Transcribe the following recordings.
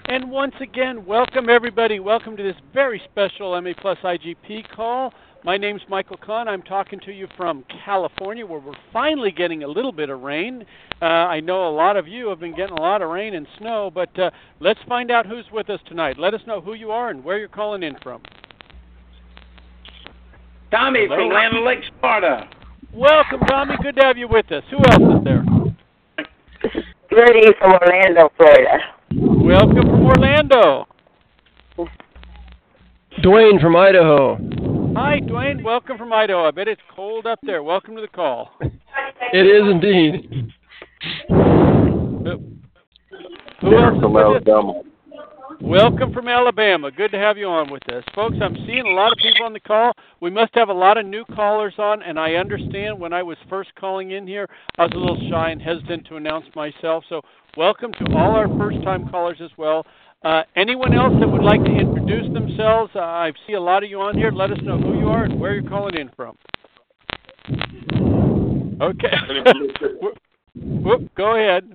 And once again, welcome everybody. Welcome to this very special MA Plus IGP call. My name's Michael Kahn. I'm talking to you from California, where we're finally getting a little bit of rain. I know a lot of you have been getting a lot of rain and snow, but let's find out who's with us tonight. Let us know who you are and where you're calling in from. Tommy Hello? from Land Lake, Sparta. Welcome, Tommy. Good to have you with us. Who else is there? Gertie from Orlando, Florida. Welcome from Orlando. Dwayne from Idaho. Hi, Dwayne. Welcome from Idaho. I bet it's cold up there. Welcome to the call. It is indeed. Who else is from with us? Alabama. Welcome from Alabama. Good to have you on with us. Folks, I'm seeing a lot of people on the call. We must have a lot of new callers on, and I understand when I was first calling in here, I was a little shy and hesitant to announce myself. So welcome to all our first-time callers as well. Anyone else that would like to introduce themselves? I see a lot of you on here. Let us know who you are and where you're calling in from. Okay. Whoop, go ahead.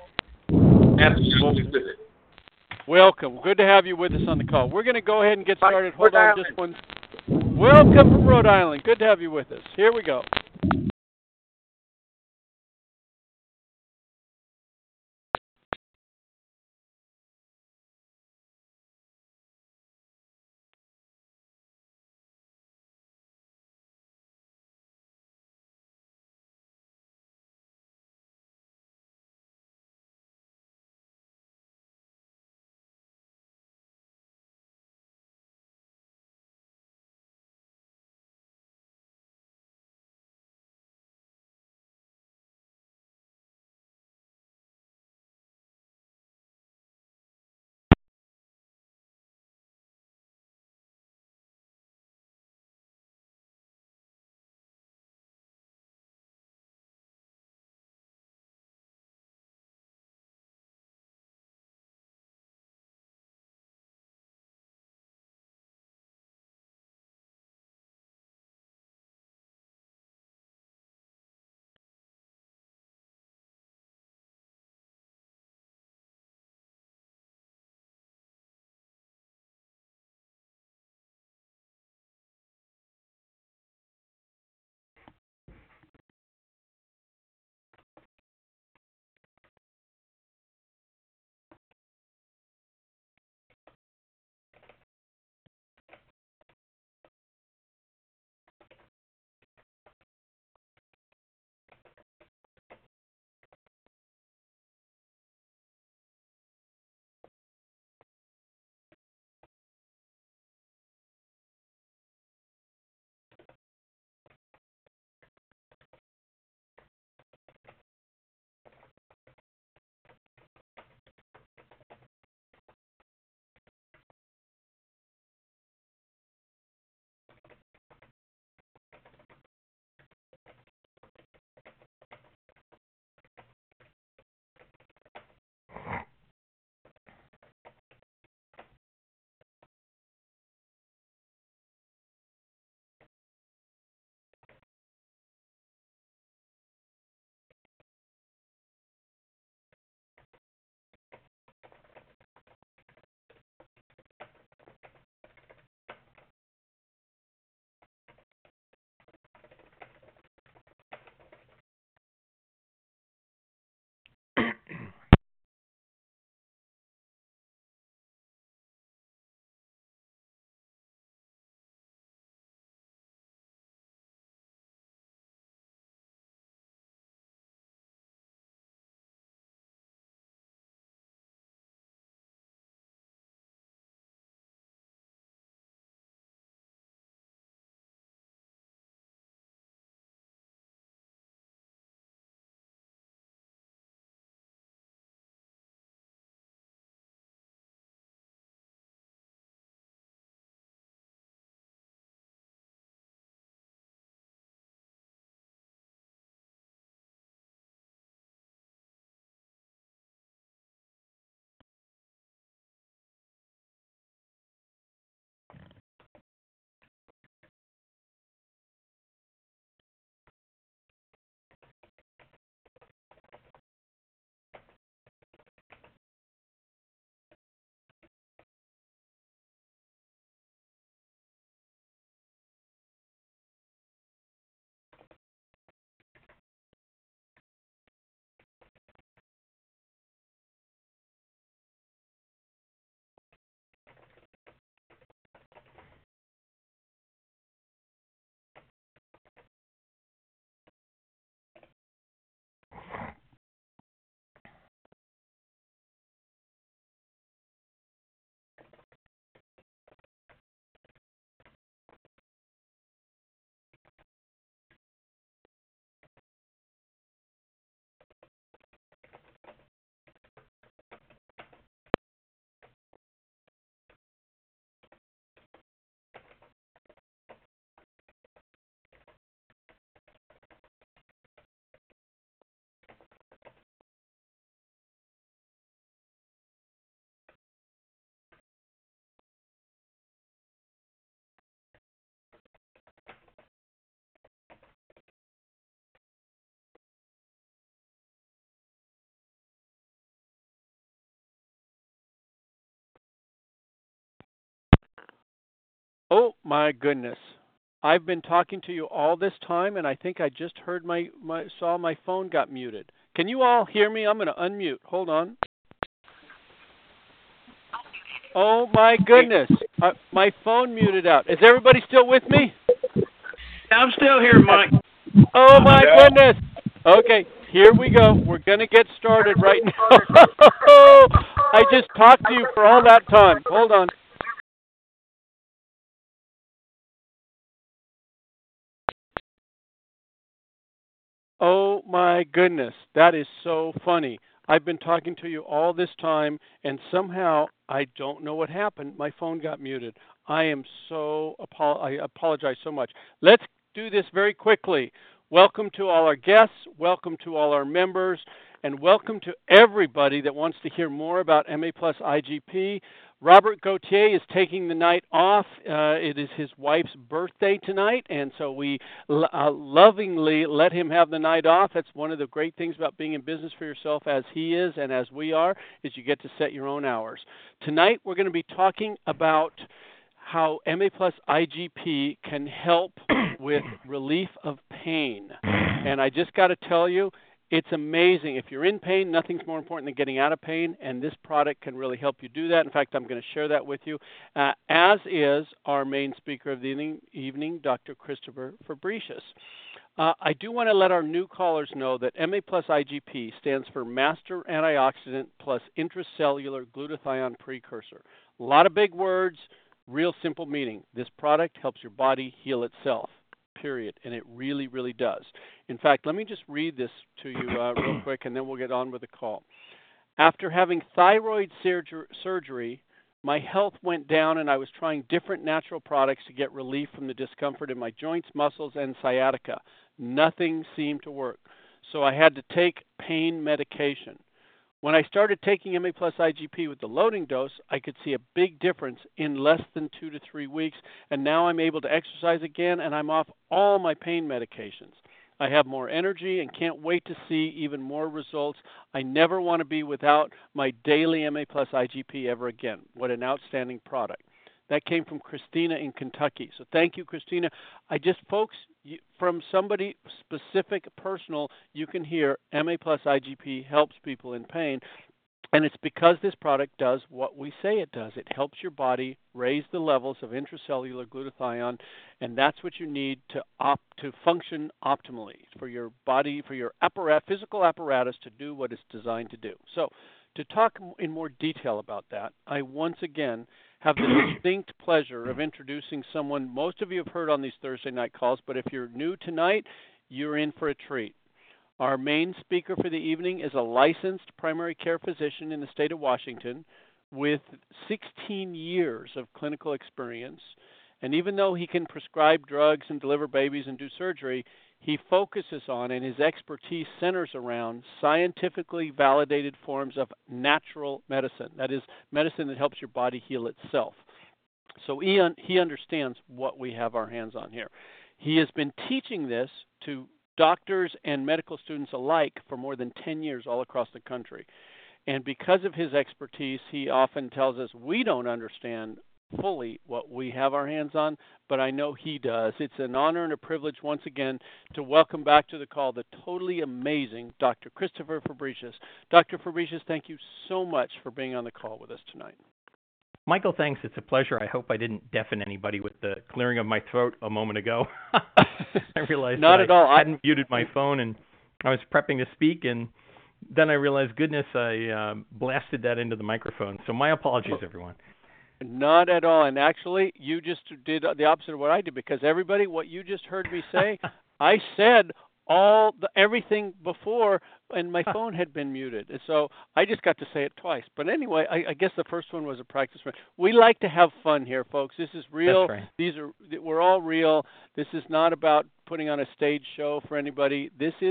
Welcome. Good to have you with us on the call. We're going to go ahead and get started. Hold on just one. Welcome from Rhode Island. Good to have you with us. Here we go. Oh my goodness. I've been talking to you all this time, and I think I just heard saw my phone got muted. Can you all hear me? I'm going to unmute. Hold on. Oh my goodness. My phone muted out. Is everybody still with me? I'm still here, Mike. Oh my goodness. Okay, here we go. We're going to get started right now. I just talked to you for all that time. Hold on. Oh my goodness, that is so funny. I've been talking to you all this time, and somehow I don't know what happened. My phone got muted. I apologize so much. Let's do this very quickly. Welcome to all our guests. Welcome to all our members. And welcome to everybody that wants to hear more about MA Plus IGP. Robert Gauthier is taking the night off. It is his wife's birthday tonight, and so we lovingly let him have the night off. That's one of the great things about being in business for yourself, as he is and as we are, is you get to set your own hours. Tonight we're going to be talking about how MA Plus IGP can help with relief of pain. And I just got to tell you, it's amazing. If you're in pain, nothing's more important than getting out of pain, and this product can really help you do that. In fact, I'm going to share that with you, as is our main speaker of the evening, Dr. Christopher Fabricius. I do want to let our new callers know that MA Plus IGP stands for Master Antioxidant Plus Intracellular Glutathione Precursor. A lot of big words, real simple meaning. This product helps your body heal itself. Period. And it really, really does. In fact, let me just read this to you real quick, and then we'll get on with the call. After having thyroid surgery, my health went down, and I was trying different natural products to get relief from the discomfort in my joints, muscles, and sciatica. Nothing seemed to work, so I had to take pain medication. When I started taking MA Plus IGP with the loading dose, I could see a big difference in less than 2 to 3 weeks, and now I'm able to exercise again, and I'm off all my pain medications. I have more energy and can't wait to see even more results. I never want to be without my daily MA Plus IGP ever again. What an outstanding product. That came from Christina in Kentucky. So thank you, Christina. Folks, from somebody specific, personal, you can hear MA Plus IGP helps people in pain. And it's because this product does what we say it does. It helps your body raise the levels of intracellular glutathione, and that's what you need to function optimally for your body, for your physical apparatus to do what it's designed to do. So to talk in more detail about that, I once again have the distinct pleasure of introducing someone most of you have heard on these Thursday night calls, but if you're new tonight, you're in for a treat. Our main speaker for the evening is a licensed primary care physician in the state of Washington with 16 years of clinical experience. And even though he can prescribe drugs and deliver babies and do surgery, he focuses on and his expertise centers around scientifically validated forms of natural medicine. That is, medicine that helps your body heal itself. So he understands what we have our hands on here. He has been teaching this to doctors and medical students alike for more than 10 years all across the country. And because of his expertise, he often tells us we don't understand fully what we have our hands on, but I know he does. It's an honor and a privilege once again to welcome back to the call the totally amazing Dr. Christopher Fabricius. Dr. Fabricius, thank you so much for being on the call with us tonight. Michael, thanks. It's a pleasure. I hope I didn't deafen anybody with the clearing of my throat a moment ago. I realized Not at all. I hadn't muted my phone, and I was prepping to speak, and then I realized, goodness, I blasted that into the microphone. So my apologies, everyone. Not at all. And actually, you just did the opposite of what I did, because everybody, what you just heard me say, I said everything before, and my phone had been muted. And so I just got to say it twice. But anyway, I guess the first one was a practice run. We like to have fun here, folks. This is real. That's right. We're all real. This is not about putting on a stage show for anybody.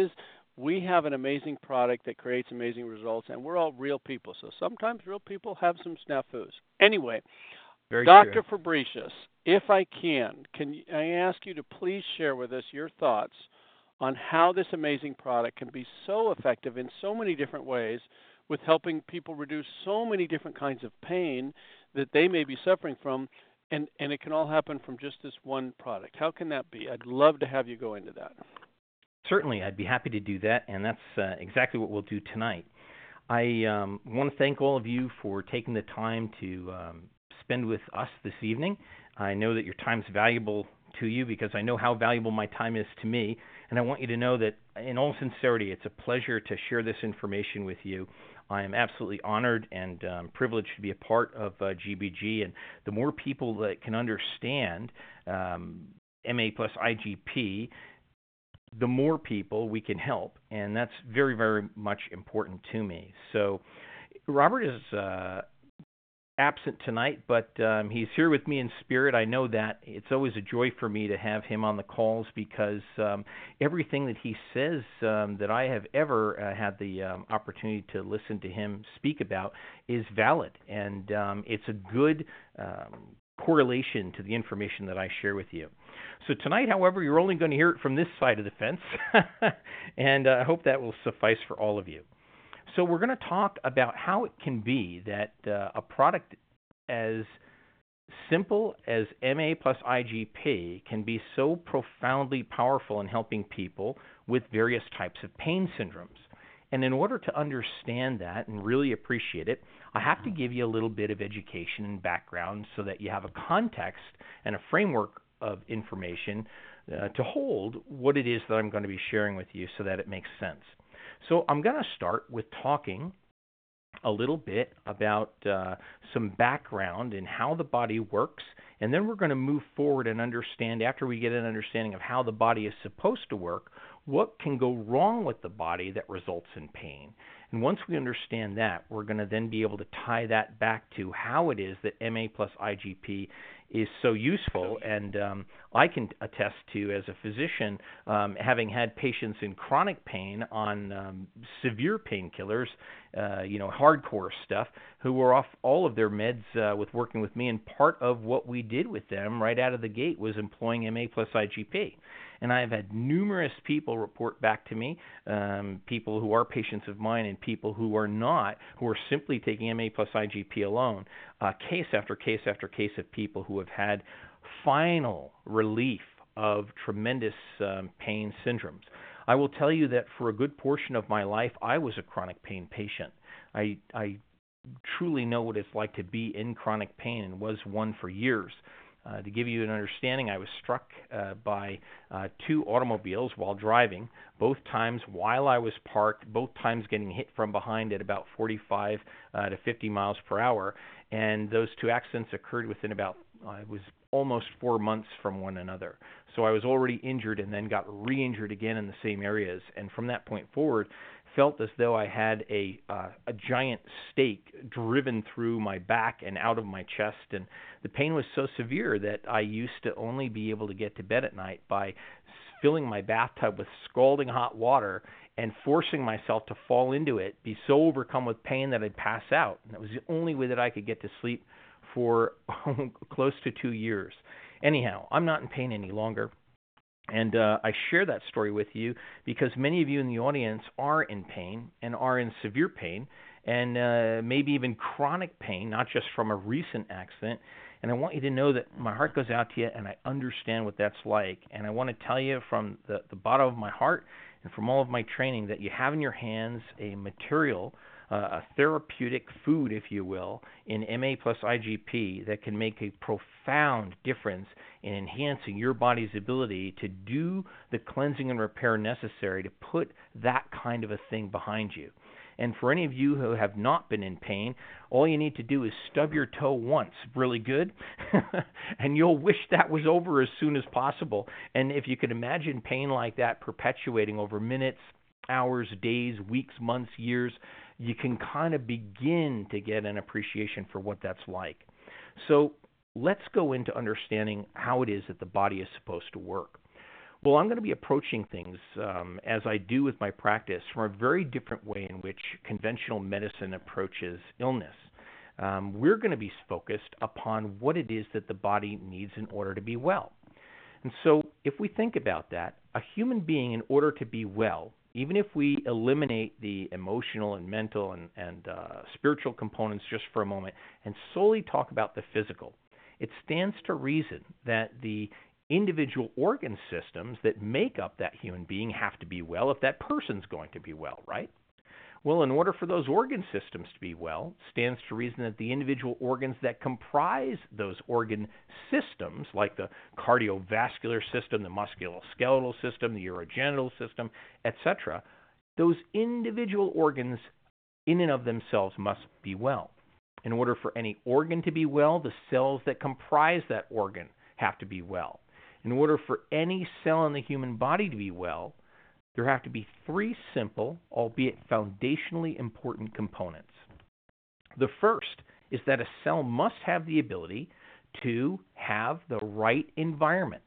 We have an amazing product that creates amazing results, and we're all real people. So sometimes real people have some snafus. Anyway, Very Dr. true. Fabricius, if I can I ask you to please share with us your thoughts on how this amazing product can be so effective in so many different ways with helping people reduce so many different kinds of pain that they may be suffering from, And it can all happen from just this one product. How can that be? I'd love to have you go into that. Certainly, I'd be happy to do that, and that's exactly what we'll do tonight. I want to thank all of you for taking the time to spend with us this evening. I know that your time's valuable to you because I know how valuable my time is to me, and I want you to know that in all sincerity, it's a pleasure to share this information with you. I am absolutely honored and privileged to be a part of GBG, and the more people that can understand MA plus IGP, the more people we can help, and that's very, very much important to me. So Robert is absent tonight, but he's here with me in spirit. I know that. It's always a joy for me to have him on the calls because everything that he says that I have ever had the opportunity to listen to him speak about is valid, and it's a good correlation to the information that I share with you. So tonight, however, you're only going to hear it from this side of the fence, and I hope that will suffice for all of you. So we're going to talk about how it can be that a product as simple as MA plus IGP can be so profoundly powerful in helping people with various types of pain syndromes. And in order to understand that and really appreciate it, I have to give you a little bit of education and background so that you have a context and a framework of information to hold what it is that I'm going to be sharing with you so that it makes sense. So I'm going to start with talking a little bit about some background in how the body works, and then we're going to move forward and understand, after we get an understanding of how the body is supposed to work, what can go wrong with the body that results in pain. And once we understand that, we're going to then be able to tie that back to how it is that MA plus IGP is so useful. And I can attest to, as a physician, having had patients in chronic pain on severe painkillers, hardcore stuff, who were off all of their meds with working with me. And part of what we did with them right out of the gate was employing MA plus IGP. And I have had numerous people report back to me, people who are patients of mine and people who are not, who are simply taking MA plus IGP alone, case after case after case of people who have had final relief of tremendous pain syndromes. I will tell you that for a good portion of my life, I was a chronic pain patient. I truly know what it's like to be in chronic pain and was one for years. To give you an understanding, I was struck by two automobiles while driving, both times while I was parked, both times getting hit from behind at about 45 to 50 miles per hour. And those two accidents occurred within about, it was almost 4 months from one another. So I was already injured and then got re-injured again in the same areas. And from that point forward, felt as though I had a giant stake driven through my back and out of my chest, and the pain was so severe that I used to only be able to get to bed at night by filling my bathtub with scalding hot water and forcing myself to fall into it, be so overcome with pain that I'd pass out. And that was the only way that I could get to sleep for close to 2 years. Anyhow, I'm not in pain any longer. And I share that story with you because many of you in the audience are in pain and are in severe pain and maybe even chronic pain, not just from a recent accident. And I want you to know that my heart goes out to you and I understand what that's like. And I want to tell you from the bottom of my heart and from all of my training that you have in your hands a material, a therapeutic food, if you will, in MA plus IGP that can make a profound difference in enhancing your body's ability to do the cleansing and repair necessary to put that kind of a thing behind you. And for any of you who have not been in pain, all you need to do is stub your toe once really good, and you'll wish that was over as soon as possible. And if you could imagine pain like that perpetuating over minutes, hours, days, weeks, months, years, you can kind of begin to get an appreciation for what that's like. So let's go into understanding how it is that the body is supposed to work. Well, I'm going to be approaching things, as I do with my practice, from a very different way in which conventional medicine approaches illness. We're going to be focused upon what it is that the body needs in order to be well. And so if we think about that, a human being, in order to be well, even if we eliminate the emotional and mental and spiritual components just for a moment and solely talk about the physical, it stands to reason that the individual organ systems that make up that human being have to be well if that person's going to be well, right? Well, in order for those organ systems to be well, it stands to reason that the individual organs that comprise those organ systems, like the cardiovascular system, the musculoskeletal system, the urogenital system, etc., those individual organs in and of themselves must be well. In order for any organ to be well, the cells that comprise that organ have to be well. In order for any cell in the human body to be well, there have to be three simple, albeit foundationally important components. The first is that a cell must have the ability to have the right environment.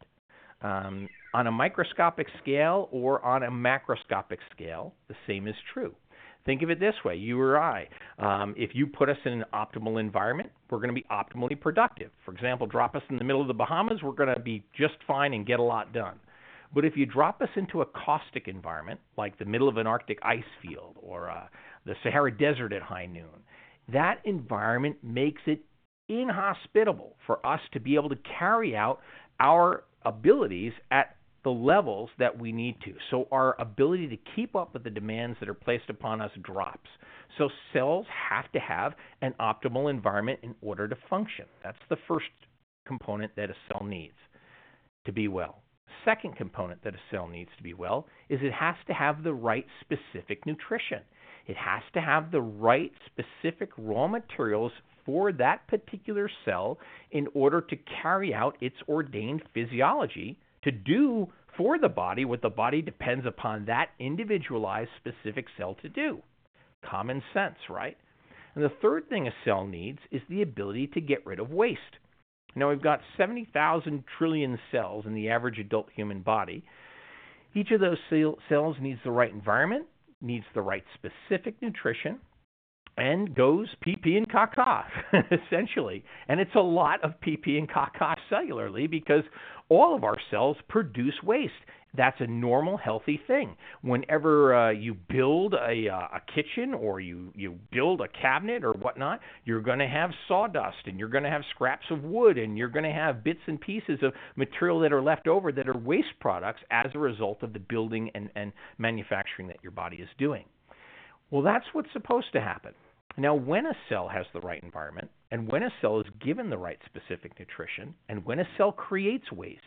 On a microscopic scale or on a macroscopic scale, the same is true. Think of it this way, you or I. If you put us in an optimal environment, we're going to be optimally productive. For example, drop us in the middle of the Bahamas, we're going to be just fine and get a lot done. But if you drop us into a caustic environment, like the middle of an Arctic ice field or the Sahara Desert at high noon, that environment makes it inhospitable for us to be able to carry out our abilities at the levels that we need to. So our ability to keep up with the demands that are placed upon us drops. So cells have to have an optimal environment in order to function. That's the first component that a cell needs to be well. Second component that a cell needs to be well is it has to have the right specific nutrition. It has to have the right specific raw materials for that particular cell in order to carry out its ordained physiology to do for the body what the body depends upon that individualized specific cell to do. Common sense, right? And the third thing a cell needs is the ability to get rid of waste. Now, we've got 70,000 trillion cells in the average adult human body. Each of those cells needs the right environment, needs the right specific nutrition, and goes pee-pee and caca, essentially. And it's a lot of pee-pee and caca cellularly because all of our cells produce waste. That's a normal, healthy thing. Whenever you build a kitchen or you build a cabinet or whatnot, you're going to have sawdust and you're going to have scraps of wood and you're going to have bits and pieces of material that are left over that are waste products as a result of the building and manufacturing that your body is doing. Well, that's what's supposed to happen. Now, when a cell has the right environment and when a cell is given the right specific nutrition and when a cell creates waste,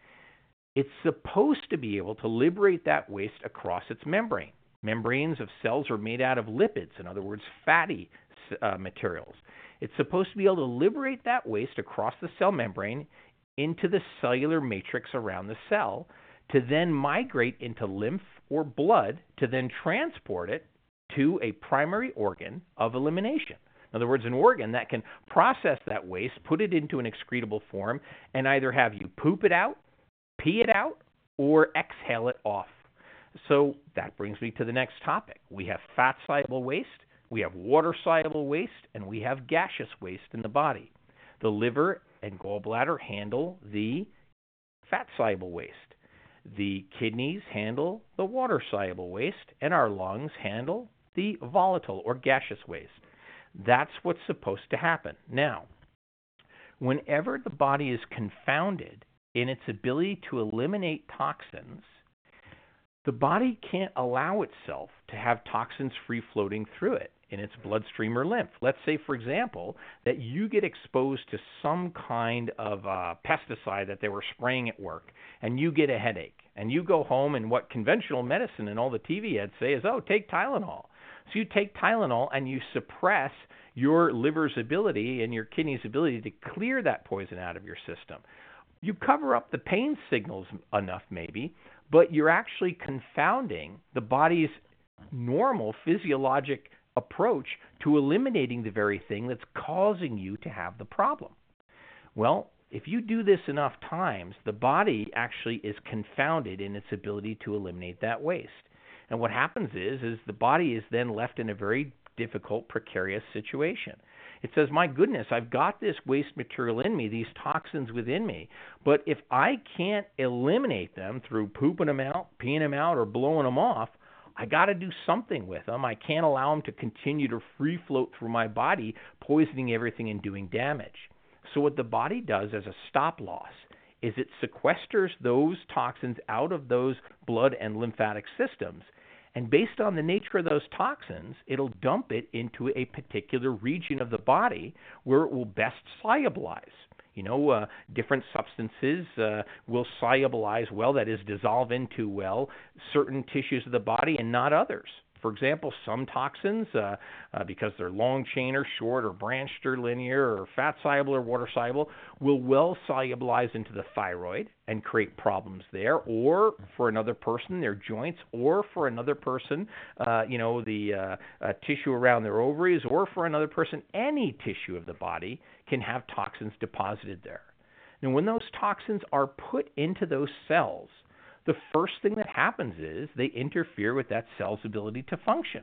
it's supposed to be able to liberate that waste across its membrane. Membranes of cells are made out of lipids, in other words, fatty materials. It's supposed to be able to liberate that waste across the cell membrane into the cellular matrix around the cell to then migrate into lymph or blood to then transport it to a primary organ of elimination. In other words, an organ that can process that waste, put it into an excretable form, and either have you poop it out, pee it out, or exhale it off. So that brings me to the next topic. We have fat-soluble waste, we have water-soluble waste, and we have gaseous waste in the body. The liver and gallbladder handle the fat-soluble waste. The kidneys handle the water-soluble waste, and our lungs handle the volatile or gaseous waste. That's what's supposed to happen. Now, whenever the body is confounded in its ability to eliminate toxins, the body can't allow itself to have toxins free-floating through it in its bloodstream or lymph. Let's say, for example, that you get exposed to some kind of pesticide that they were spraying at work, and you get a headache. And you go home, and what conventional medicine and all the TV ads say is, oh, take Tylenol. So you take Tylenol, and you suppress your liver's ability and your kidney's ability to clear that poison out of your system. You cover up the pain signals enough, maybe, but you're actually confounding the body's normal physiologic approach to eliminating the very thing that's causing you to have the problem. Well, if you do this enough times, the body actually is confounded in its ability to eliminate that waste. And what happens is the body is then left in a very difficult, precarious situation. It says, my goodness, I've got this waste material in me, these toxins within me, but if I can't eliminate them through pooping them out, peeing them out, or blowing them off, I got to do something with them. I can't allow them to continue to free float through my body, poisoning everything and doing damage. So what the body does as a stop loss is it sequesters those toxins out of those blood and lymphatic systems. And based on the nature of those toxins, it'll dump it into a particular region of the body where it will best solubilize. Different substances will solubilize well, that is, dissolve into well, certain tissues of the body and not others. For example, some toxins, because they're long chain or short or branched or linear or fat soluble or water soluble, will well solubilize into the thyroid and create problems there. Or for another person, their joints, or for another person, the tissue around their ovaries, or for another person, any tissue of the body can have toxins deposited there. Now, when those toxins are put into those cells, the first thing that happens is they interfere with that cell's ability to function.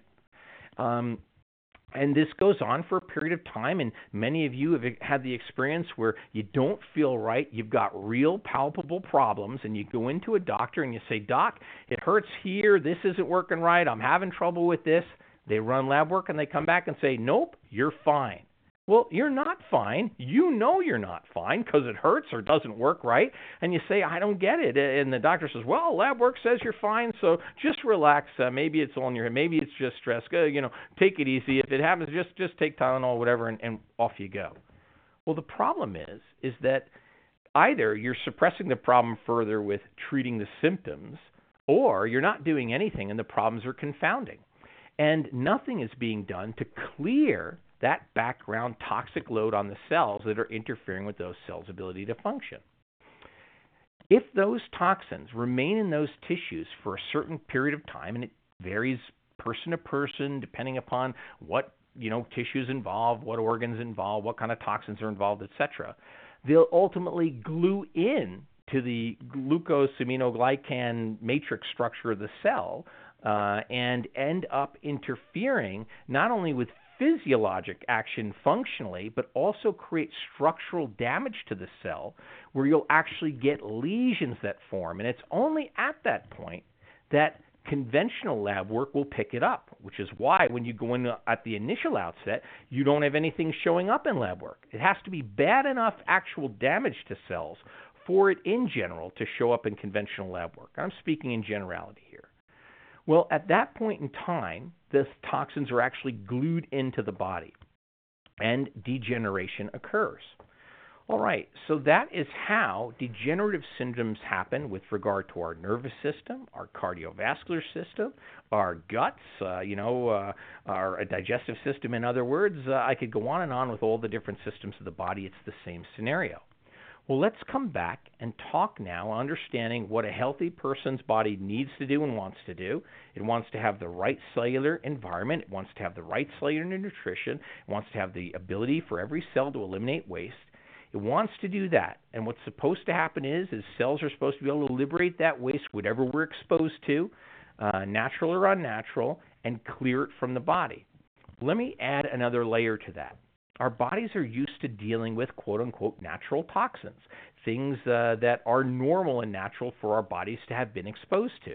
And this goes on for a period of time, and many of you have had the experience where you don't feel right, you've got real palpable problems, and you go into a doctor and you say, "Doc, it hurts here, this isn't working right, I'm having trouble with this." They run lab work and they come back and say, "Nope, you're fine." Well, you're not fine. You know you're not fine because it hurts or doesn't work right. And you say, "I don't get it." And the doctor says, "Well, lab work says you're fine, so just relax. Maybe it's all in your head. Maybe it's just stress. Take it easy. If it happens, just take Tylenol, whatever, and off you go." Well, the problem is that either you're suppressing the problem further with treating the symptoms, or you're not doing anything and the problems are confounding. And nothing is being done to clear that background toxic load on the cells that are interfering with those cells' ability to function. If those toxins remain in those tissues for a certain period of time, and it varies person to person depending upon what tissues involved, what organs involved, what kind of toxins are involved, etc., they'll ultimately glue in to the glucosaminoglycan matrix structure of the cell and end up interfering not only with physiologic action functionally, but also create structural damage to the cell where you'll actually get lesions that form. And it's only at that point that conventional lab work will pick it up, which is why when you go in at the initial outset, you don't have anything showing up in lab work. It has to be bad enough actual damage to cells for it in general to show up in conventional lab work. I'm speaking in generality here. Well, at that point in time, the toxins are actually glued into the body, and degeneration occurs. All right, so that is how degenerative syndromes happen with regard to our nervous system, our cardiovascular system, our guts, our digestive system. In other words, I could go on and on with all the different systems of the body. It's the same scenario. Well, let's come back and talk now, understanding what a healthy person's body needs to do and wants to do. It wants to have the right cellular environment. It wants to have the right cellular nutrition. It wants to have the ability for every cell to eliminate waste. It wants to do that. And what's supposed to happen is cells are supposed to be able to liberate that waste, whatever we're exposed to, natural or unnatural, and clear it from the body. Let me add another layer to that. Our bodies are used to dealing with quote-unquote natural toxins, things that are normal and natural for our bodies to have been exposed to.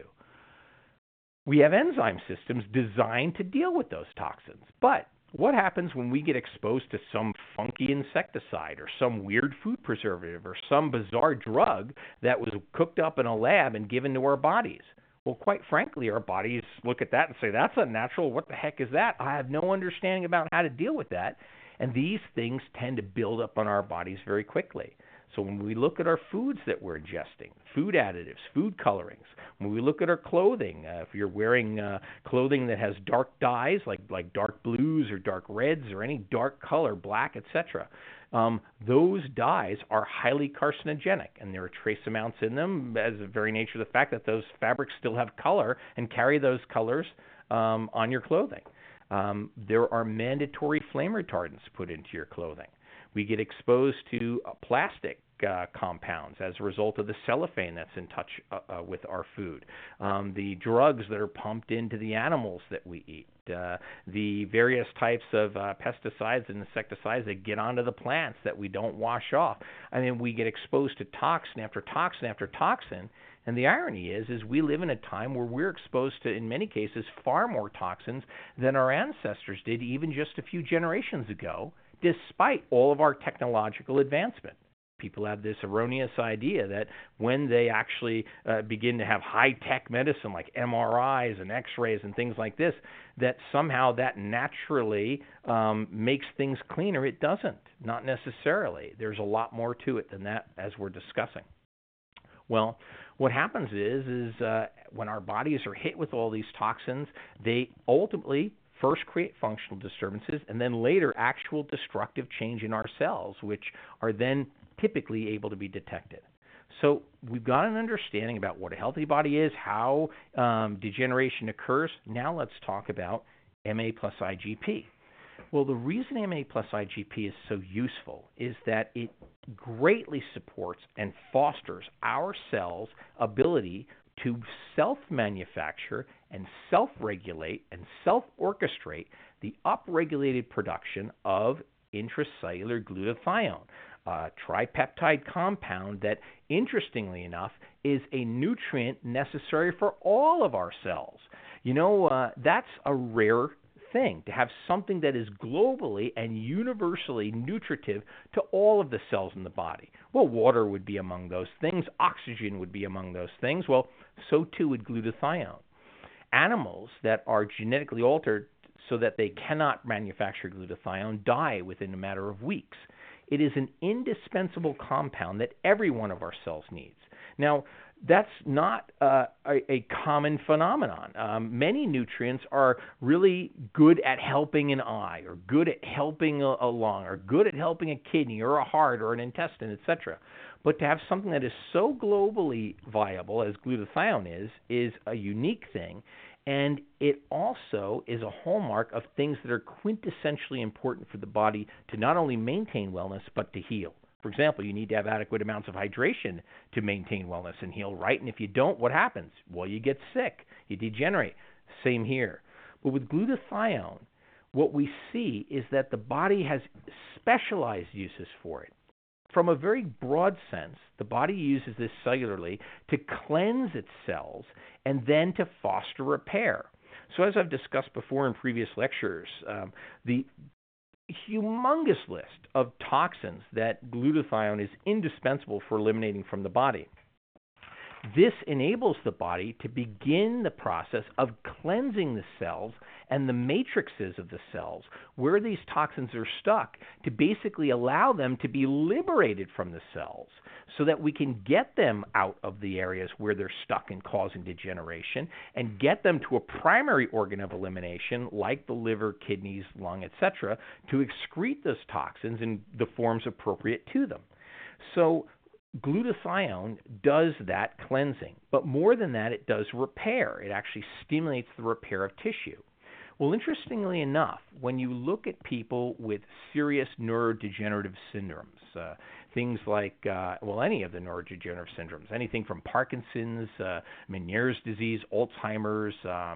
We have enzyme systems designed to deal with those toxins. But what happens when we get exposed to some funky insecticide or some weird food preservative or some bizarre drug that was cooked up in a lab and given to our bodies? Well, quite frankly, our bodies look at that and say, "That's unnatural. What the heck is that? I have no understanding about how to deal with that." And these things tend to build up on our bodies very quickly. So when we look at our foods that we're ingesting, food additives, food colorings, when we look at our clothing, if you're wearing clothing that has dark dyes like dark blues or dark reds or any dark color, black, etc., those dyes are highly carcinogenic, and there are trace amounts in them as the very nature of the fact that those fabrics still have color and carry those colors on your clothing. There are mandatory flame retardants put into your clothing. We get exposed to plastic compounds as a result of the cellophane that's in touch with our food, the drugs that are pumped into the animals that we eat, the various types of pesticides and insecticides that get onto the plants that we don't wash off. I mean, we get exposed to toxin after toxin after toxin, And the irony is we live in a time where we're exposed to, in many cases, far more toxins than our ancestors did even just a few generations ago, despite all of our technological advancement. People have this erroneous idea that when they actually begin to have high-tech medicine like MRIs and X-rays and things like this, that somehow that naturally makes things cleaner. It doesn't, not necessarily. There's a lot more to it than that, as we're discussing. Well, what happens is when our bodies are hit with all these toxins, they ultimately first create functional disturbances and then later actual destructive change in our cells, which are then typically able to be detected. So we've got an understanding about what a healthy body is, how degeneration occurs. Now let's talk about MA plus IGP. Well, the reason MA plus IGP is so useful is that it greatly supports and fosters our cells' ability to self-manufacture and self-regulate and self-orchestrate the upregulated production of intracellular glutathione, a tripeptide compound that, interestingly enough, is a nutrient necessary for all of our cells. That's a rare thing, to have something that is globally and universally nutritive to all of the cells in the body. Well, water would be among those things. Oxygen would be among those things. Well, so too would glutathione. Animals that are genetically altered so that they cannot manufacture glutathione die within a matter of weeks. It is an indispensable compound that every one of our cells needs. Now, that's not a common phenomenon. Many nutrients are really good at helping an eye, or good at helping a lung, or good at helping a kidney, or a heart, or an intestine, etc. But to have something that is so globally viable as glutathione is a unique thing. And it also is a hallmark of things that are quintessentially important for the body to not only maintain wellness, but to heal. For example, you need to have adequate amounts of hydration to maintain wellness and heal, right? And if you don't, what happens? Well, you get sick. You degenerate. Same here. But with glutathione, what we see is that the body has specialized uses for it. From a very broad sense, the body uses this cellularly to cleanse its cells and then to foster repair. So as I've discussed before in previous lectures, the humongous list of toxins that glutathione is indispensable for eliminating from the body. This enables the body to begin the process of cleansing the cells and the matrices of the cells where these toxins are stuck, to basically allow them to be liberated from the cells so that we can get them out of the areas where they're stuck and causing degeneration and get them to a primary organ of elimination like the liver, kidneys, lung, etc., to excrete those toxins in the forms appropriate to them. So glutathione does that cleansing, but more than that, it does repair. It actually stimulates the repair of tissue. Well, interestingly enough, when you look at people with serious neurodegenerative syndromes, things like, any of the neurodegenerative syndromes, anything from Parkinson's, Meniere's disease, Alzheimer's,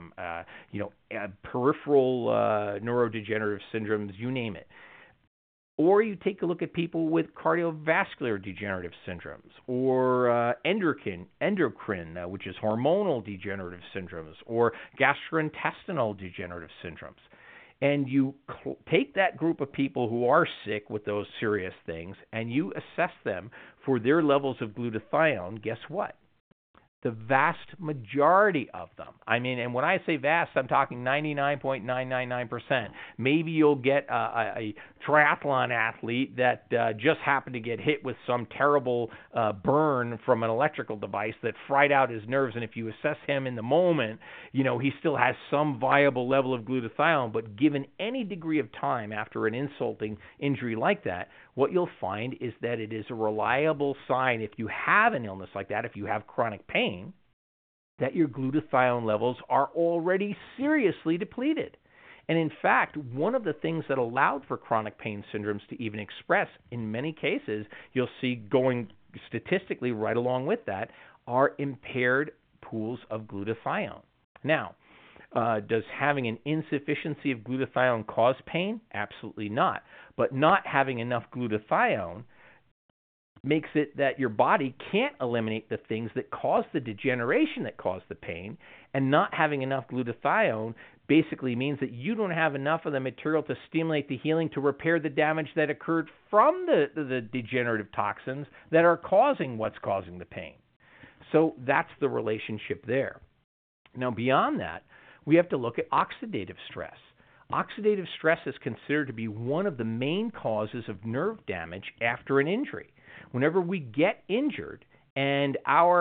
peripheral neurodegenerative syndromes, you name it. Or you take a look at people with cardiovascular degenerative syndromes, or endocrine, which is hormonal degenerative syndromes, or gastrointestinal degenerative syndromes. And you take that group of people who are sick with those serious things, and you assess them for their levels of glutathione. Guess what? The vast majority of them. I mean, and when I say vast, I'm talking 99.999%. Maybe you'll get a triathlon athlete that just happened to get hit with some terrible burn from an electrical device that fried out his nerves, and if you assess him in the moment, he still has some viable level of glutathione, but given any degree of time after an insulting injury like that, what you'll find is that it is a reliable sign, if you have an illness like that, if you have chronic pain, that your glutathione levels are already seriously depleted. And in fact, one of the things that allowed for chronic pain syndromes to even express, in many cases, you'll see going statistically right along with that, are impaired pools of glutathione. Now, does having an insufficiency of glutathione cause pain? Absolutely not. But not having enough glutathione makes it that your body can't eliminate the things that cause the degeneration that cause the pain, and not having enough glutathione basically means that you don't have enough of the material to stimulate the healing to repair the damage that occurred from the degenerative toxins that are causing what's causing the pain. So that's the relationship there. Now, beyond that, we have to look at oxidative stress. Oxidative stress is considered to be one of the main causes of nerve damage after an injury. Whenever we get injured and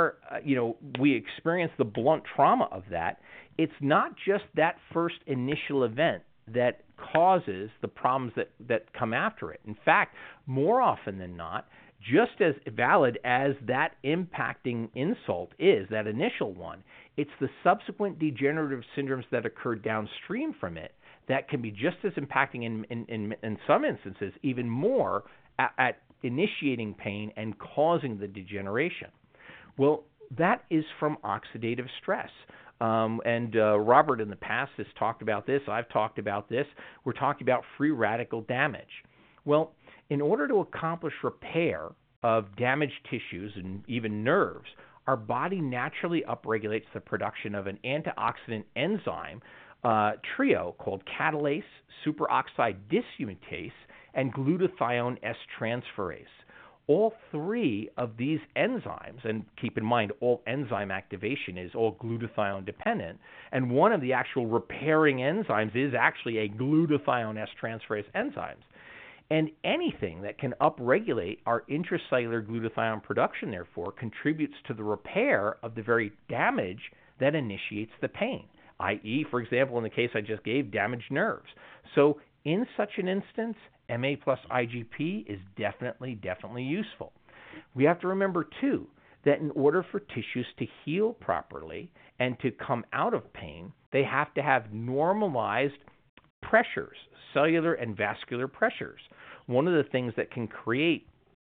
we experience the blunt trauma of that, it's not just that first initial event that causes the problems that come after it. In fact, more often than not, just as valid as that impacting insult is, that initial one, it's the subsequent degenerative syndromes that occur downstream from it that can be just as impacting in some instances, even more at initiating pain and causing the degeneration. Well, that is from oxidative stress. And Robert in the past has talked about this. I've talked about this. We're talking about free radical damage. Well, in order to accomplish repair of damaged tissues and even nerves, our body naturally upregulates the production of an antioxidant enzyme trio called catalase, superoxide dismutase, and glutathione S-transferase. All three of these enzymes, and keep in mind all enzyme activation is all glutathione dependent, and one of the actual repairing enzymes is actually a glutathione S-transferase enzymes. And anything that can upregulate our intracellular glutathione production, therefore, contributes to the repair of the very damage that initiates the pain, i.e., for example, in the case I just gave, damaged nerves. So in such an instance, MA plus IGP is definitely useful. We have to remember, too, that in order for tissues to heal properly and to come out of pain, they have to have normalized pressures, cellular and vascular pressures. One of the things that can create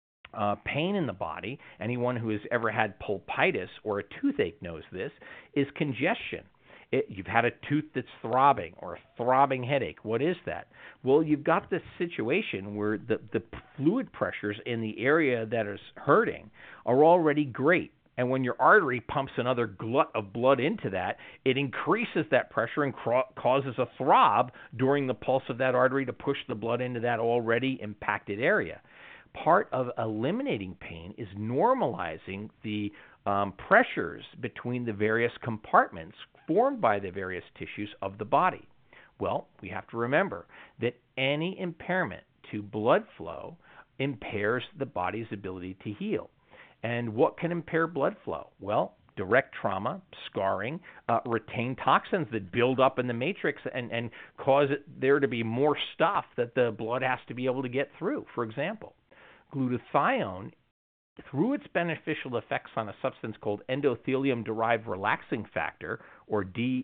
pain in the body, anyone who has ever had pulpitis or a toothache knows this, is congestion. You've had a tooth that's throbbing or a throbbing headache. What is that? Well, you've got this situation where the fluid pressures in the area that is hurting are already great. And when your artery pumps another glut of blood into that, it increases that pressure and causes a throb during the pulse of that artery to push the blood into that already impacted area. Part of eliminating pain is normalizing the pressures between the various compartments formed by the various tissues of the body. Well, we have to remember that any impairment to blood flow impairs the body's ability to heal. And what can impair blood flow? Well, direct trauma, scarring, retained toxins that build up in the matrix and cause there to be more stuff that the blood has to be able to get through. For example, glutathione, through its beneficial effects on a substance called endothelium-derived relaxing factor, or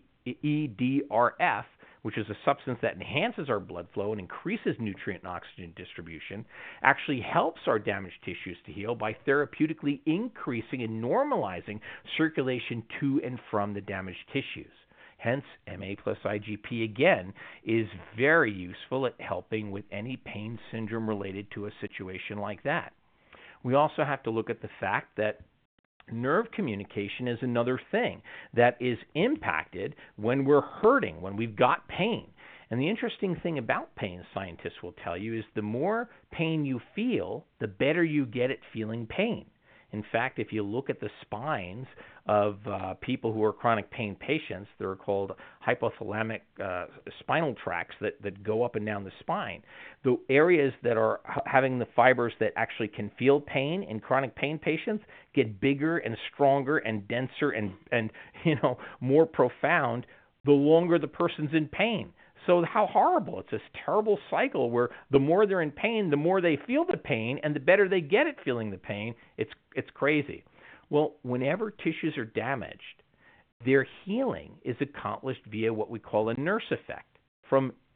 EDRF, which is a substance that enhances our blood flow and increases nutrient and oxygen distribution, actually helps our damaged tissues to heal by therapeutically increasing and normalizing circulation to and from the damaged tissues. Hence, MA plus IGP, again, is very useful at helping with any pain syndrome related to a situation like that. We also have to look at the fact that nerve communication is another thing that is impacted when we're hurting, when we've got pain. And the interesting thing about pain, scientists will tell you, is the more pain you feel, the better you get at feeling pain. In fact, if you look at the spines of people who are chronic pain patients, they're called hypothalamic spinal tracts that go up and down the spine. The areas that are having the fibers that actually can feel pain in chronic pain patients get bigger and stronger and denser and more profound the longer the person's in pain. So how horrible. It's this terrible cycle where the more they're in pain, the more they feel the pain, and the better they get at feeling the pain. It's crazy. Well, whenever tissues are damaged, their healing is accomplished via what we call a nurse effect. From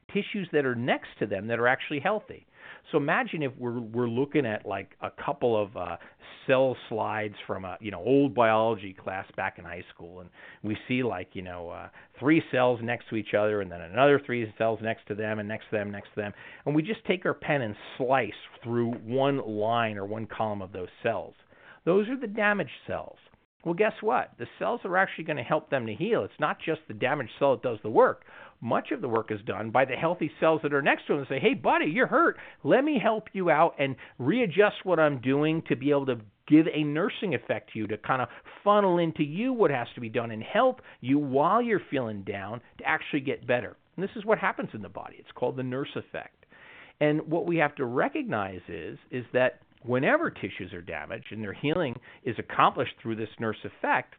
tissues that are next to them that are actually healthy. So imagine if we're looking at like a couple of cell slides from a old biology class back in high school, and we see like 3 cells next to each other, and then another 3 cells next to them, and next to them, next to them, and we just take our pen and slice through one line or one column of those cells. Those are the damaged cells. Well, guess what? The cells are actually going to help them to heal. It's not just the damaged cell that does the work. Much of the work is done by the healthy cells that are next to them and say, hey, buddy, you're hurt. Let me help you out and readjust what I'm doing to be able to give a nursing effect to you, to kind of funnel into you what has to be done and help you while you're feeling down to actually get better. And this is what happens in the body. It's called the nurse effect. And what we have to recognize is that whenever tissues are damaged and their healing is accomplished through this nurse effect,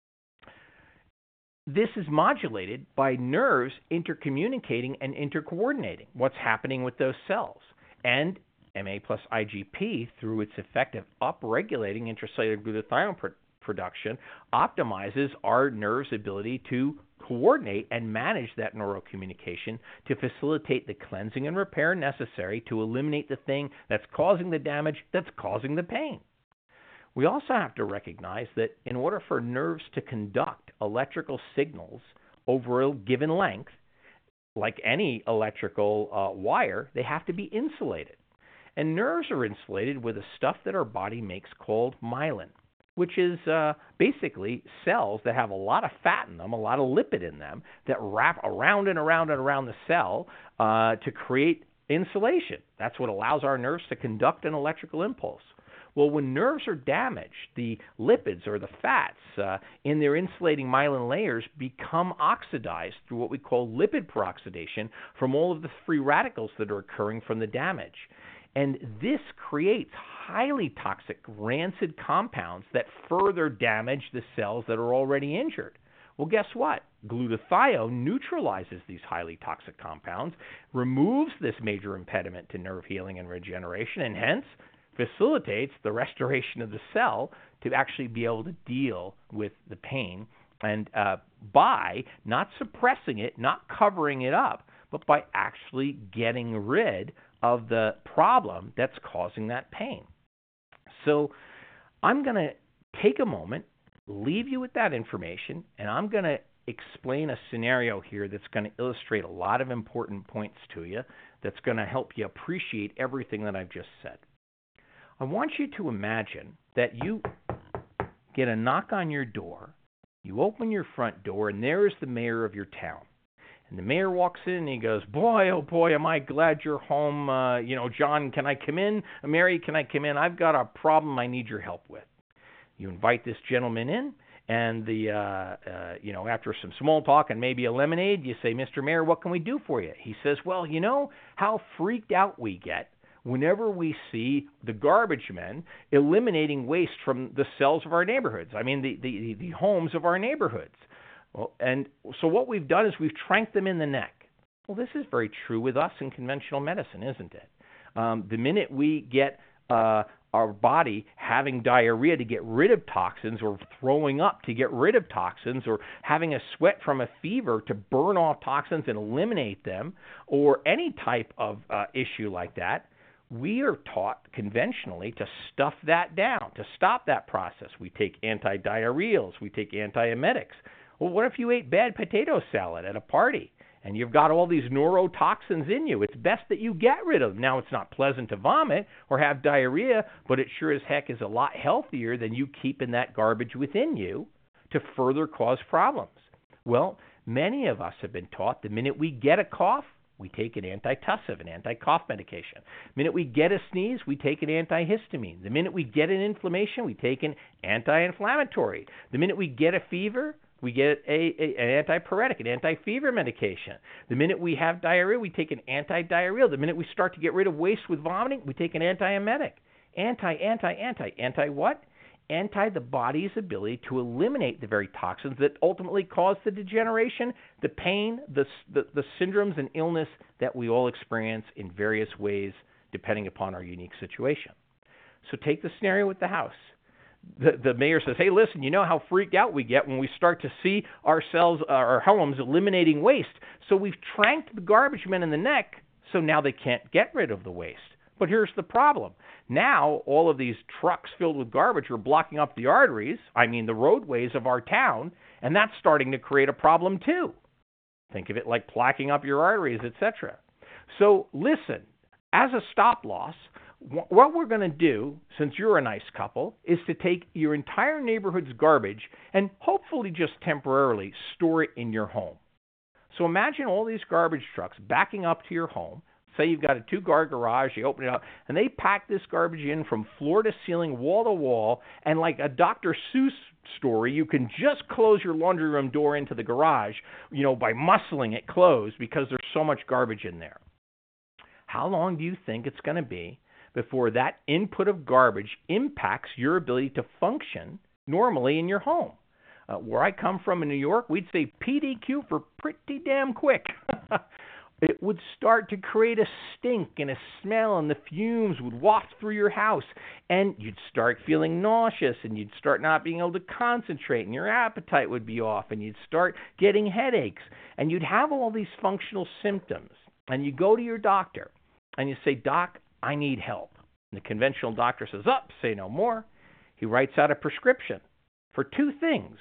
this is modulated by nerves intercommunicating and intercoordinating what's happening with those cells. And MA plus IGP, through its effect of upregulating intracellular glutathione production, optimizes our nerves' ability to coordinate and manage that neurocommunication to facilitate the cleansing and repair necessary to eliminate the thing that's causing the damage, that's causing the pain. We also have to recognize that in order for nerves to conduct electrical signals over a given length, like any electrical wire, they have to be insulated. And nerves are insulated with a stuff that our body makes called myelin, which is basically cells that have a lot of fat in them, a lot of lipid in them, that wrap around and around and around the cell to create insulation. That's what allows our nerves to conduct an electrical impulse. Well, when nerves are damaged, the lipids or the fats in their insulating myelin layers become oxidized through what we call lipid peroxidation from all of the free radicals that are occurring from the damage. And this creates highly toxic, rancid compounds that further damage the cells that are already injured. Well, guess what? Glutathione neutralizes these highly toxic compounds, removes this major impediment to nerve healing and regeneration, and hence facilitates the restoration of the cell to actually be able to deal with the pain, and by not suppressing it, not covering it up, but by actually getting rid of the problem that's causing that pain. So I'm going to take a moment, leave you with that information, and I'm going to explain a scenario here that's going to illustrate a lot of important points to you that's going to help you appreciate everything that I've just said. I want you to imagine that you get a knock on your door, you open your front door, and there is the mayor of your town. And the mayor walks in and he goes, boy, oh boy, am I glad you're home. John, can I come in? Mary, can I come in? I've got a problem I need your help with. You invite this gentleman in, and after some small talk and maybe a lemonade, you say, Mr. Mayor, what can we do for you? He says, well, you know how freaked out we get whenever we see the garbage men eliminating waste from the cells of our neighborhoods. I mean, the homes of our neighborhoods. Well, and so what we've done is we've tranked them in the neck. Well, this is very true with us in conventional medicine, isn't it? The minute we get our body having diarrhea to get rid of toxins, or throwing up to get rid of toxins, or having a sweat from a fever to burn off toxins and eliminate them, or any type of issue like that, we are taught conventionally to stuff that down, to stop that process. We take antidiarrheals, we take antiemetics. Well, what if you ate bad potato salad at a party and you've got all these neurotoxins in you? It's best that you get rid of them. Now, it's not pleasant to vomit or have diarrhea, but it sure as heck is a lot healthier than you keeping that garbage within you to further cause problems. Well, many of us have been taught the minute we get a cough, we take an antitussive, an anti-cough medication. The minute we get a sneeze, we take an antihistamine. The minute we get an inflammation, we take an anti-inflammatory. The minute we get a fever, we get an antipyretic, an anti-fever medication. The minute we have diarrhea, we take an antidiarrheal. The minute we start to get rid of waste with vomiting, we take an antiemetic. Anti what? Anti the body's ability to eliminate the very toxins that ultimately cause the degeneration, the pain, the syndromes and illness that we all experience in various ways depending upon our unique situation. So take the scenario with the house. the mayor says, hey, listen, you know how freaked out we get when we start to see ourselves, our homes, eliminating waste. So we've tranked the garbage men in the neck, so now they can't get rid of the waste. But here's the problem. Now all of these trucks filled with garbage are blocking up the the roadways of our town, and that's starting to create a problem too. Think of it like plaquing up your arteries, etc. So listen, as a stop loss, what we're going to do, since you're a nice couple, is to take your entire neighborhood's garbage and hopefully just temporarily store it in your home. So imagine all these garbage trucks backing up to your home. Say you've got a 2-car garage, you open it up, and they pack this garbage in from floor to ceiling, wall to wall, and like a Dr. Seuss story, you can just close your laundry room door into the garage, by muscling it closed because there's so much garbage in there. How long do you think it's going to be before that input of garbage impacts your ability to function normally in your home? Where I come from in New York, we'd say PDQ for pretty damn quick. It would start to create a stink and a smell, and the fumes would waft through your house, and you'd start feeling nauseous, and you'd start not being able to concentrate, and your appetite would be off, and you'd start getting headaches, and you'd have all these functional symptoms. And you go to your doctor, and you say, Doc, I need help. And the conventional doctor says, say no more. He writes out a prescription for 2 things,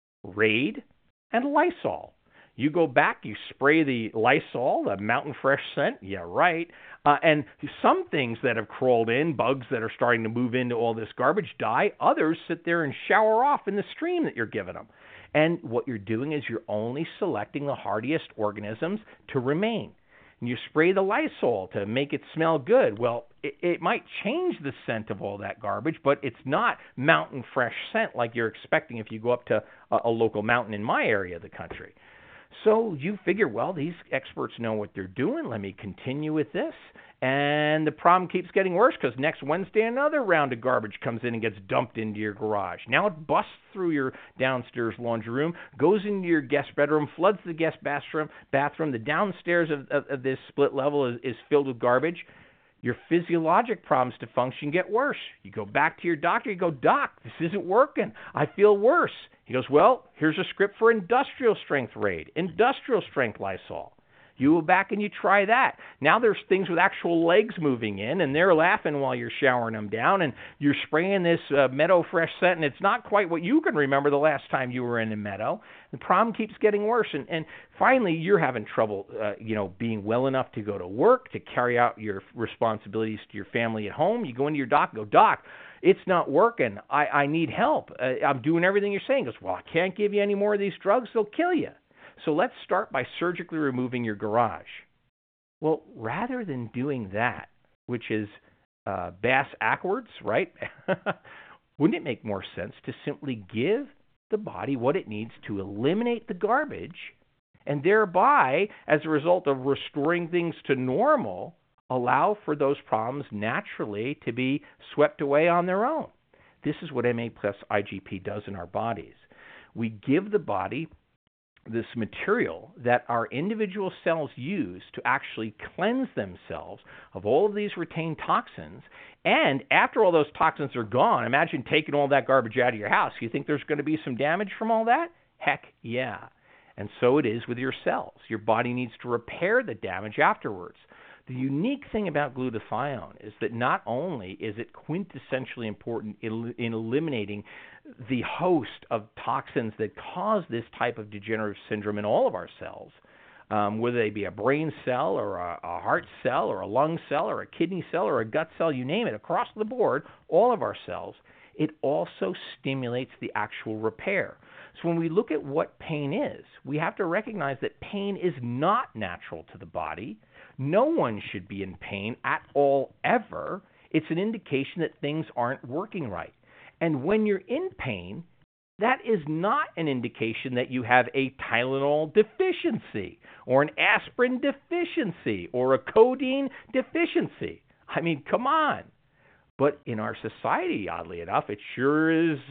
Raid and Lysol. You go back, you spray the Lysol, the Mountain Fresh scent, yeah, right. And some things that have crawled in, bugs that are starting to move into all this garbage, die. Others sit there and shower off in the stream that you're giving them. And what you're doing is you're only selecting the hardiest organisms to remain. And you spray the Lysol to make it smell good. Well, it might change the scent of all that garbage, but it's not Mountain Fresh scent like you're expecting if you go up to a local mountain in my area of the country. So you figure, well, these experts know what they're doing. Let me continue with this. And the problem keeps getting worse because next Wednesday another round of garbage comes in and gets dumped into your garage. Now it busts through your downstairs laundry room, goes into your guest bedroom, floods the guest bathroom. The downstairs of this split level is filled with garbage. Your physiologic problems to function get worse. You go back to your doctor. You go, Doc, this isn't working. I feel worse. He goes, well, here's a script for industrial strength Raid, industrial strength Lysol. You go back and you try that. Now there's things with actual legs moving in, and they're laughing while you're showering them down, and you're spraying this Meadow Fresh scent, and it's not quite what you can remember the last time you were in a meadow. The problem keeps getting worse, and finally you're having trouble, being well enough to go to work, to carry out your responsibilities to your family at home. You go into your doc and go, Doc, it's not working. I need help. I'm doing everything you're saying. He goes, well, I can't give you any more of these drugs. They'll kill you. So let's start by surgically removing your garage. Well, rather than doing that, which is bass-ackwards, right? Wouldn't it make more sense to simply give the body what it needs to eliminate the garbage, and thereby, as a result of restoring things to normal, allow for those problems naturally to be swept away on their own? This is what MA plus IGP does in our bodies. We give the body this material that our individual cells use to actually cleanse themselves of all of these retained toxins. And after all those toxins are gone, imagine taking all that garbage out of your house. You think there's going to be some damage from all that? Heck yeah. And so it is with your cells. Your body needs to repair the damage afterwards. The unique thing about glutathione is that not only is it quintessentially important in eliminating the host of toxins that cause this type of degenerative syndrome in all of our cells, whether they be a brain cell or a heart cell or a lung cell or a kidney cell or a gut cell, you name it, across the board, all of our cells, it also stimulates the actual repair. So when we look at what pain is, we have to recognize that pain is not natural to the body. No one should be in pain at all, ever. It's an indication that things aren't working right. And when you're in pain, that is not an indication that you have a Tylenol deficiency or an aspirin deficiency or a codeine deficiency. I mean, come on. But in our society, oddly enough, it sure is,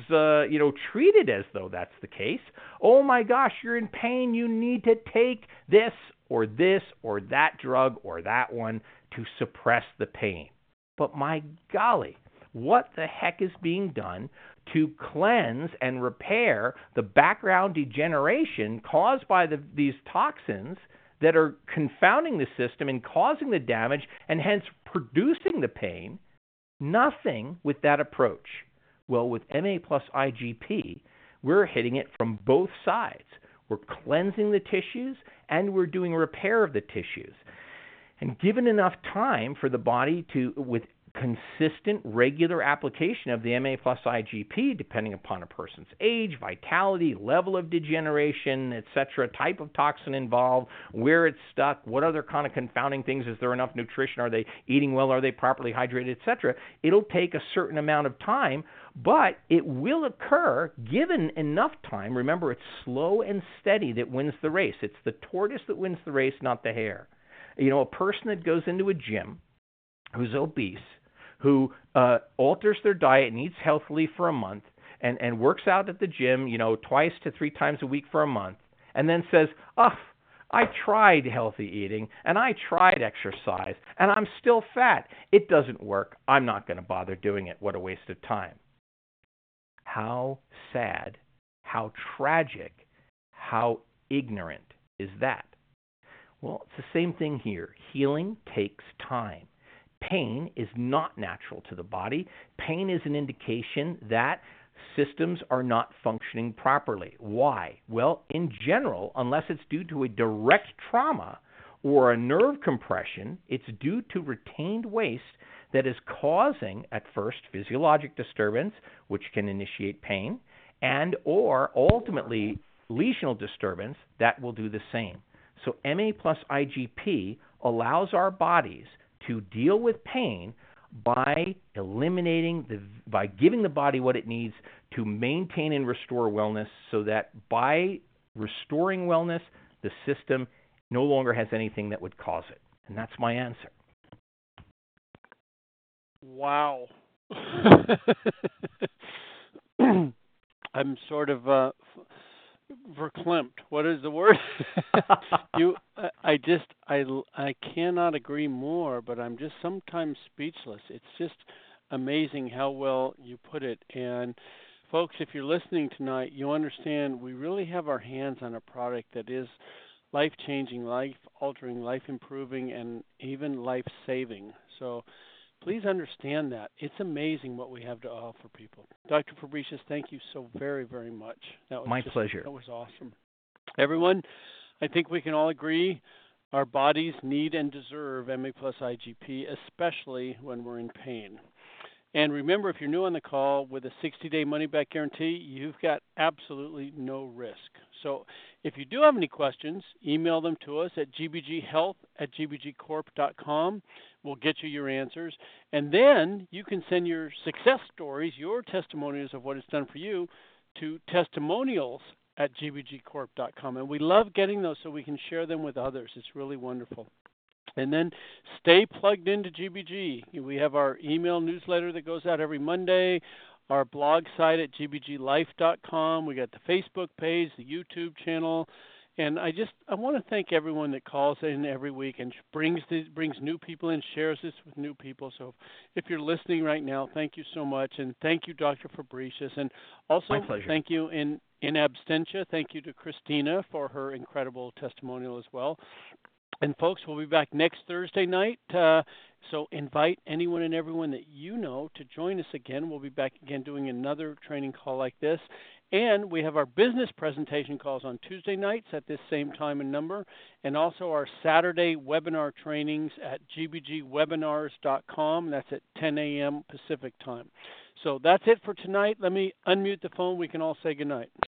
treated as though that's the case. Oh my gosh, you're in pain. You need to take this or that drug or that one to suppress the pain. But my golly, what the heck is being done to cleanse and repair the background degeneration caused by these toxins that are confounding the system and causing the damage and hence producing the pain. Nothing with that approach. Well, with MA plus IGP, we're hitting it from both sides. We're cleansing the tissues and we're doing repair of the tissues. And given enough time for the body to, with consistent, regular application of the MA plus IGP, depending upon a person's age, vitality, level of degeneration, etc., type of toxin involved, where it's stuck, what other kind of confounding things, is there enough nutrition, are they eating well, are they properly hydrated, etc. It'll take a certain amount of time, but it will occur given enough time. Remember, it's slow and steady that wins the race. It's the tortoise that wins the race, not the hare. You know, a person that goes into a gym who's obese, who alters their diet and eats healthily for a month and works out at the gym, 2 to 3 times a week for a month, and then says, I tried healthy eating and I tried exercise and I'm still fat. It doesn't work. I'm not going to bother doing it. What a waste of time. How sad, how tragic, how ignorant is that? Well, it's the same thing here. Healing takes time. Pain is not natural to the body. Pain is an indication that systems are not functioning properly. Why? Well, in general, unless it's due to a direct trauma or a nerve compression, it's due to retained waste that is causing, at first, physiologic disturbance, which can initiate pain, and or ultimately lesional disturbance that will do the same. So MA plus IGP allows our bodies to deal with pain by by giving the body what it needs to maintain and restore wellness, so that by restoring wellness, the system no longer has anything that would cause it. And that's my answer. Wow. I'm sort of verklempt. What is the word? I cannot agree more, but I'm just sometimes speechless. It's just amazing how well you put it. And folks, if you're listening tonight, you understand we really have our hands on a product that is life-changing, life-altering, life-improving, and even life-saving. So please understand that. It's amazing what we have to offer people. Dr. Fabricius, thank you so very, very much. That was my pleasure. That was awesome. Everyone, I think we can all agree our bodies need and deserve MA plus IGP, especially when we're in pain. And remember, if you're new on the call, with a 60-day money-back guarantee, you've got absolutely no risk. So if you do have any questions, email them to us at gbghealth@gbgcorp.com. We'll get you your answers. And then you can send your success stories, your testimonials of what it's done for you, to testimonials@gbgcorp.com. And we love getting those so we can share them with others. It's really wonderful. And then stay plugged into GBG. We have our email newsletter that goes out every Monday, our blog site at gbglife.com. We got the Facebook page, the YouTube channel. And I want to thank everyone that calls in every week and brings new people in, shares this with new people. So if you're listening right now, thank you so much. And thank you, Dr. Fabricius. And also thank you in absentia. Thank you to Christina for her incredible testimonial as well. And folks, we'll be back next Thursday night. So invite anyone and everyone that you know to join us again. We'll be back again doing another training call like this. And we have our business presentation calls on Tuesday nights at this same time and number, and also our Saturday webinar trainings at gbgwebinars.com. That's at 10 a.m. Pacific time. So that's it for tonight. Let me unmute the phone. We can all say good night.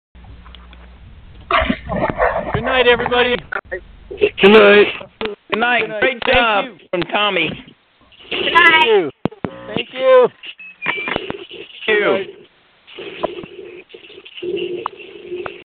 Good night, everybody. Good night. Good night. Great job from Tommy. Good night. Thank you. Thank you.